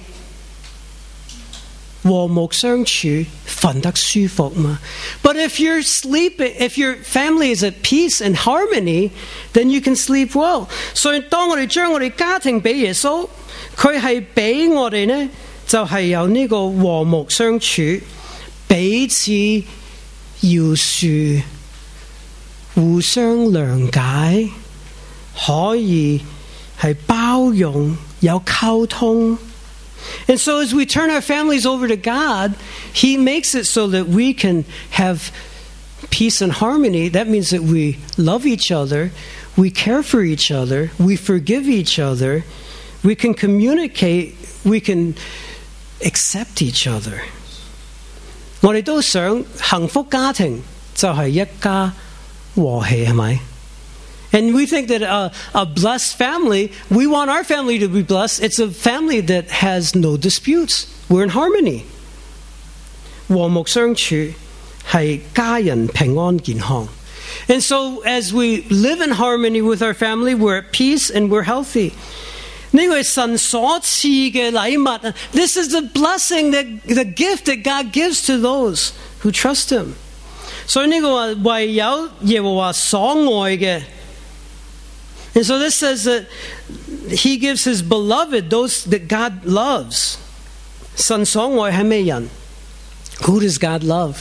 和睦相處，瞓得舒服嘛？ But if you're sleeping, if your family is at peace and harmony, then you can sleep well. 所以當我哋將我哋家庭俾耶穌，佢係俾我哋呢，就係有呢個和睦相處，彼此饒恕。互相諒解，可以係包容，有溝通。And so as we turn our families over to God, He makes it so that we can have peace and harmony. That means that we love each other, we care for each other, we forgive each other, we can communicate, we can accept each other. 我哋都想幸福家庭就係一家和氣，係咪？ And we think that a, a blessed family, we want our family to be blessed. It's a family that has no disputes. We're in harmony. 和睦相處係家人平安健康。And so as we live in harmony with our family, we're at peace and we're healthy. 呢個係神所賜嘅禮物。This is the blessing, that, the gift that God gives to those who trust Him. 所以呢個話唯有耶和華所愛嘅。And so this says that He gives His beloved, those that God loves. 神所愛係咩人？ Who does God love?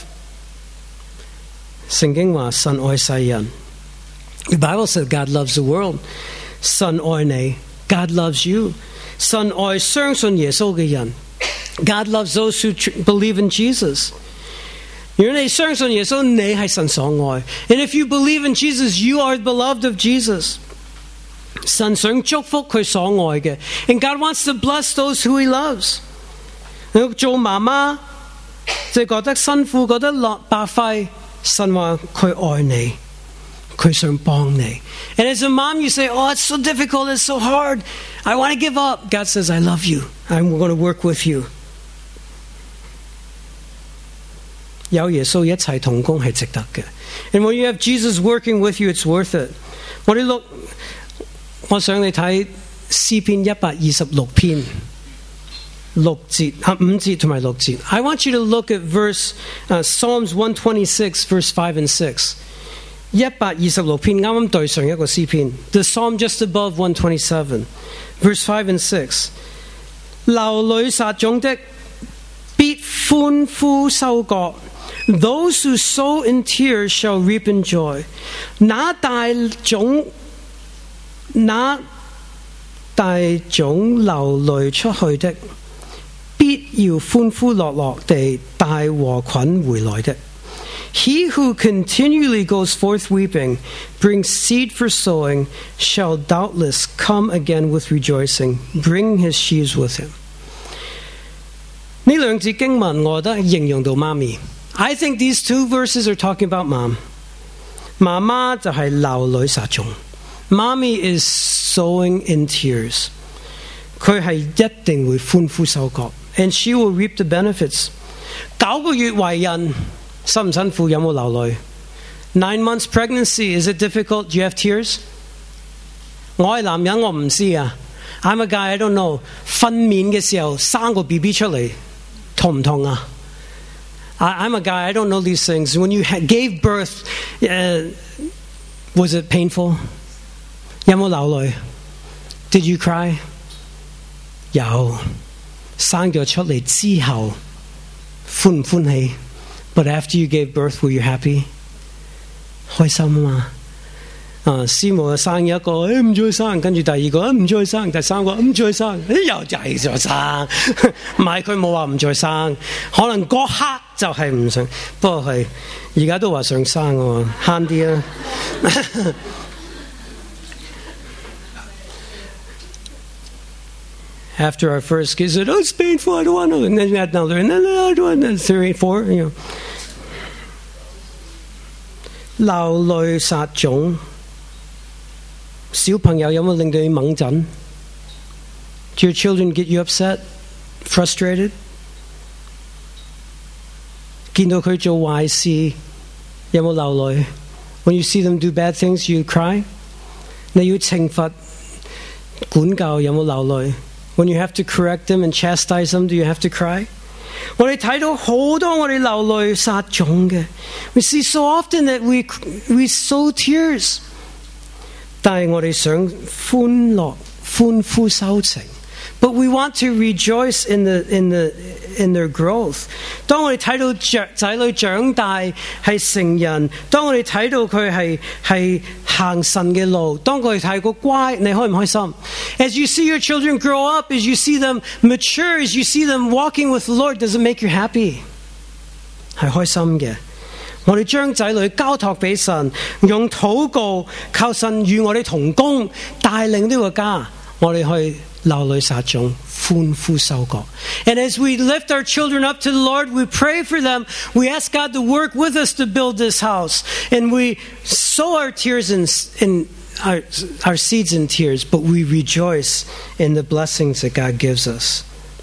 聖經話神愛世人。The Bible says God loves the world. 神愛你。God loves you. 神愛相信耶穌嘅人。God loves those who believe in Jesus. 如果你相信耶穌，你係神所愛。And if you believe in Jesus, you are beloved of Jesus. 神想祝福佢所愛嘅。And God wants to bless those who He loves. 做媽媽就覺得辛苦，覺得落白費，神話佢愛你，佢想幫你。And as a mom, you say, "Oh, it's so difficult, it's so hard. I want to give up." God says, "I love you. I'm going to work with you." 有耶穌一齊同工係值得嘅。And when you have Jesus working with you, it's worth it. 我哋錄，我想你睇詩篇一百二十六篇六節啊五節同埋六節。I want you to look at verse、uh, Psalms one twenty-six, verse five and six. 一百二十六篇啱啱對上一個詩篇。The psalm just above one twenty-seven, verse five and six. 流裏撒種的，必歡呼收割。Those who sow in tears shall reap in joy. 那大種，那大種流淚出去的，必必要歡呼樂樂地帶禾捆回來的。He who continually goes forth weeping, brings seed for sowing, shall doubtless come again with rejoicing, bring his sheaves with him. 呢兩節經文我覺得形容到媽咪。I think these two verses are talking about mom. 媽媽就係流淚撒種。Mommy is sowing in tears. 佢係一定會歡呼收割 and she will reap the benefits. 九個月懷孕辛唔辛苦？有冇流淚？ Nine months pregnancy, is it difficult? Do you have tears? 我係男人，我唔知啊。I'm a guy, I don't know. 分娩嘅時候生個 B B 出嚟，痛唔痛啊？ I, I'm a guy, I don't know these things. When you ha- gave birth, uh, was it painful? 有冇流淚？ Did you cry? 有。生咗出嚟之後，歡唔歡喜？ But after you gave birth, were you happy? 開心啊嘛！啊，師母生一個，誒唔再生，跟住第二個唔再生，第三個唔再生，誒又繼續生。唔係佢冇話唔再生，可能嗰刻就係唔想，不過係而家都話想生喎，慳啲啦。After our first kid said, "Oh, it's painful. I don't want to." And then we had another, and then I don't want to. Three, four, you know. 流淚撒種，小朋友有冇令到你猛震？ Do your children get you upset, frustrated? 見到佢做壞事，有冇流淚？ When you see them do bad things, you cry. 你要懲罰管教，有冇流淚？ When you have to correct them and chastise them, do you have to cry? 我哋睇到好多我哋流淚撒種嘅 We see so often that we, we sow tears. 但係我哋想歡樂歡呼收成 But we want to rejoice in the, in the, in their growth. 當我哋睇到仔女長大係成人，當我哋睇到佢係係行神嘅路，當佢哋太過乖，你開唔開心？ As you see your children grow up, as you see them mature, as you see them walking with the Lord, does it make you happy? 係開心嘅。我哋將仔女交託俾神，用禱告靠神與我哋同工，帶領呢個家，我哋去流淚撒種，歡呼收割。And as we lift our children up to the Lord, we pray for them. We ask God to work with us to build this house. And we sow our tears in, in our, our seeds in tears, but we rejoice in the blessings that God gives us.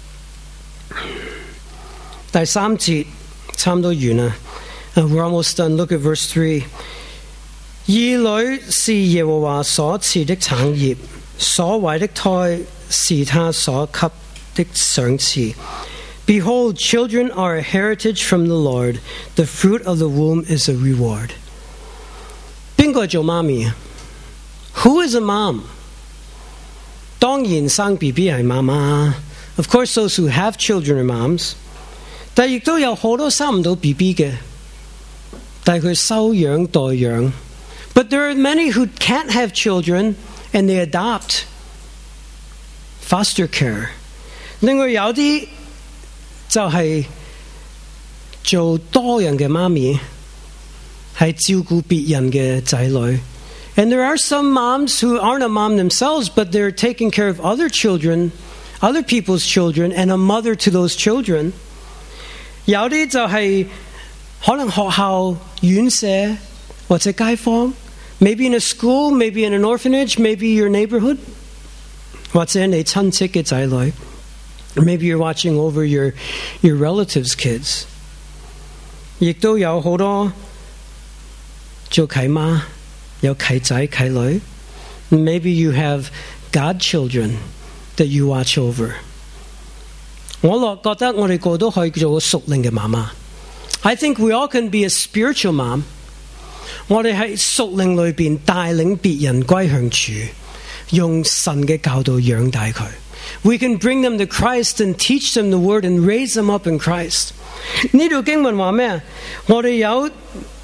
第三節差唔多完啦。We're almost done. Look at verse three. 兒女是耶和華所賜的產業，所懷的胎是他所給的賞賜。Behold, children are a heritage from the Lord. The fruit of the womb is a reward. 邊個做媽咪啊？ Who is a mom? 當然生 B B 係媽媽。Of course, those who have children are moms. 但亦都有好多生唔到 B B 嘅，但係佢收養代養。But there are many who can't have children and they adopt. Foster care. 另外有啲就係做多人嘅媽咪，係照顧別人嘅仔女。And there are some moms who aren't a mom themselves, but they're taking care of other children, other people's children, and a mother to those children. 有啲就係可能學校、院舍或者街坊 maybe in a school, maybe in an orphanage, maybe your neighborhood, 或者你親戚嘅仔女 maybe you're watching over your, your relatives' kids. 亦都有好多做契媽，有契仔契女 maybe you have godchildren that you watch over. 我落覺得我哋個都可以做個屬靈嘅媽媽。I think we all can be a spiritual mom. 我哋喺屬靈裏邊帶領別人歸向主，用神嘅教導養大佢。We can bring them to Christ and teach them the word and raise them up in Christ. 呢度經文話咩？我哋有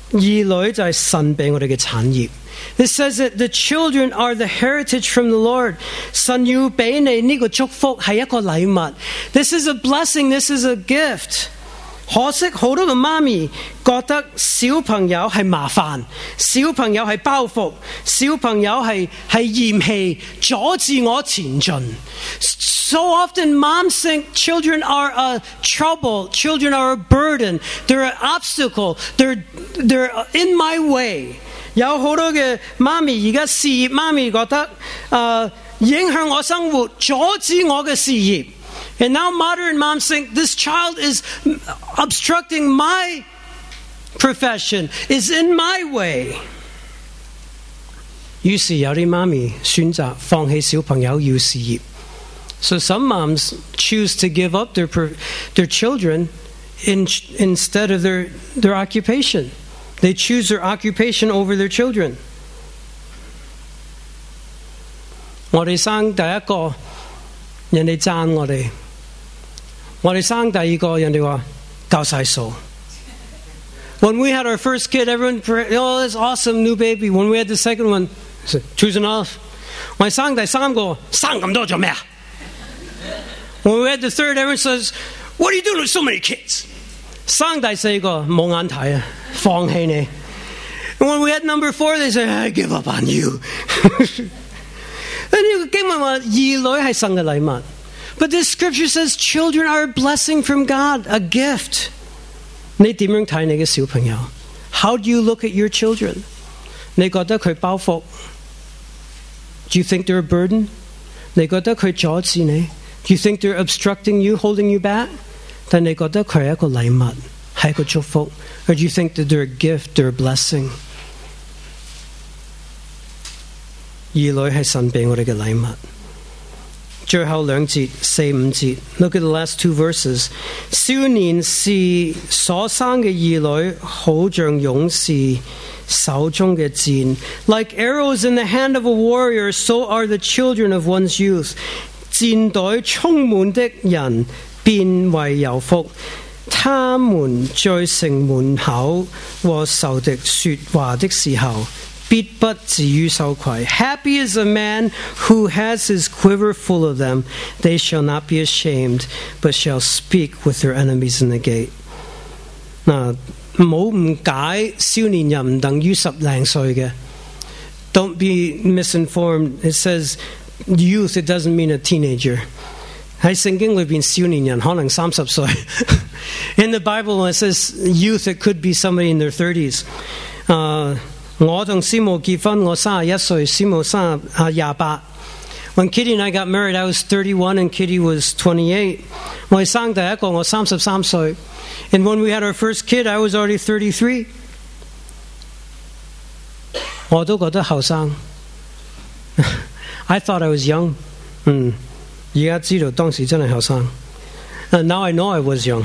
兒女就係神俾我哋嘅產業。It says that the children are the heritage from the Lord. 神要俾你呢個祝福係一個禮物。This is a blessing. This is a gift. 可惜好多嘅媽咪覺得小朋友係麻煩，小朋友係包袱，小朋友係係嫌棄，阻止我前進。So often moms think children are a trouble, children are a burden, they're an obstacle, they're, they're in my way. 有好多嘅媽咪而家事業媽咪覺得、呃、影響我生活，阻止我嘅事業。And now modern moms think this child is obstructing my profession, is in my way. 於是有啲媽咪選擇放棄小朋友要事業。So some moms choose to give up their, their children in, instead of their, their occupation. They choose their occupation over their children. 我哋生第一個，人哋讚我哋。我哋生第二個，人哋話夠晒數。When we had our first kid, everyone, oh, that's awesome, new baby. When we had the second one, said, two's enough. 我哋生第三個，生咁多做咩啊？ When we had the third, everyone says, what are you doing with so many kids? 生第四個冇眼睇啊，放棄你。And when we had number four, they say, I give up on you. 呢個經文話兒女係神嘅禮物。But this scripture says children are a blessing from God, a gift. 你點樣睇你嘅小朋友？ How do you look at your children? 你覺得佢包袱？ Do you think they're a burden? 你覺得佢阻止你？ Do you think they're obstructing you, holding you back? 但你覺得佢係一個禮物，係一個祝福？ Or do you think that they're a gift, they're a blessing? 兒女係神俾我哋嘅禮物。最後兩節四五節 Look at the last two verses. 少年時所生嘅兒女，好像勇士手中嘅箭。Like arrows in the hand of a warrior, so are the children of one's youth. 箭袋充滿的人變為有福。他們在城門口和仇敵說話的時候，必不至於羞愧。Happy is a man who has his quiver full of them. They shall not be ashamed, but shall speak with their enemies in the gate. 嗱，唔好誤解，少年人唔等於十零歲嘅。Don't be misinformed. It says youth. It doesn't mean a teenager. 喺聖經裏邊，少年人可能三十歲。In the Bible, when it says youth, it could be somebody in their thirties. 啊、uh,。我同師母結婚，我三十一歲，師母三十廿八。When Kitty and I got married, I was thirty-one and Kitty was twenty-eight. 我哋生第一個，我三十三歲。And when we had our first kid, I was already thirty-three. 我都覺得後生。I thought I was young. 嗯，而家知道當時真係後生。And now I know I was young.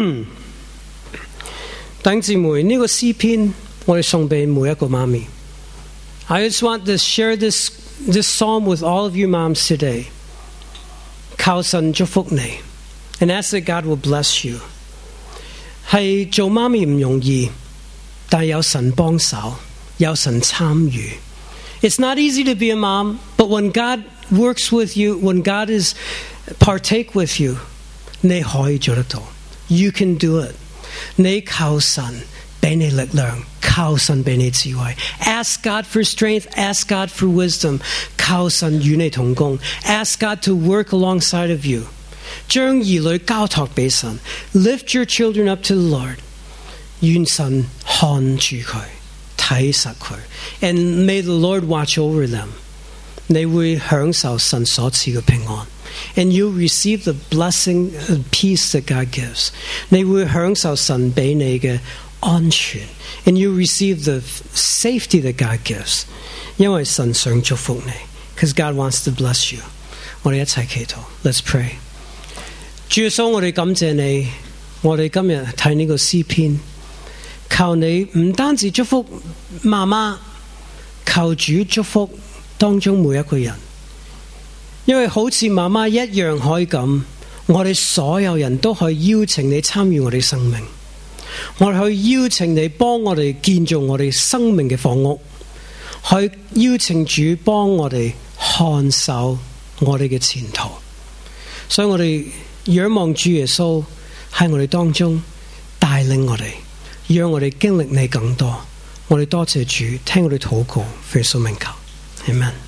弟兄姊妹，呢個詩篇我哋送俾每一個媽咪。I just want to share this this psalm with all of you moms today. 靠神祝福你 and ask that God will bless you. 係做媽咪唔容易，但係有神幫手，有神參與。It's not easy to be a mom, but when God works with you, when God is partake with you, 你可以做得到。You can do it. 你靠神俾你力量，靠神俾你智慧。Ask God for strength, ask God for wisdom. 靠神與你同工。Ask God to work alongside of you. 將兒女交託俾神。Lift your children up to the Lord. 願神看住佢，睇實佢。And may the Lord watch over them. 你會享受神所賜嘅平安。And you receive the blessing and peace that God gives. 你會享受神俾你嘅安全。And you receive the safety that God gives. 因為神想祝福你。Because God wants to bless you. 我哋一齊祈禱。Let's pray. 主耶穌，我哋感謝你。我哋今日睇呢個詩篇，求你唔單止祝福媽媽，求主祝福當中每一個人。因為好似媽媽一樣可以咁，我哋所有人都可以邀請你參與我哋生命。 我哋去邀請你幫我哋建造我哋生命嘅房屋，去邀請主幫我哋看守我哋嘅前途。所以我哋仰望主耶穌喺我哋當中帶領我哋，讓我哋經歷你更多。我哋多謝主，聽我哋禱告，奉耶穌名求，阿們。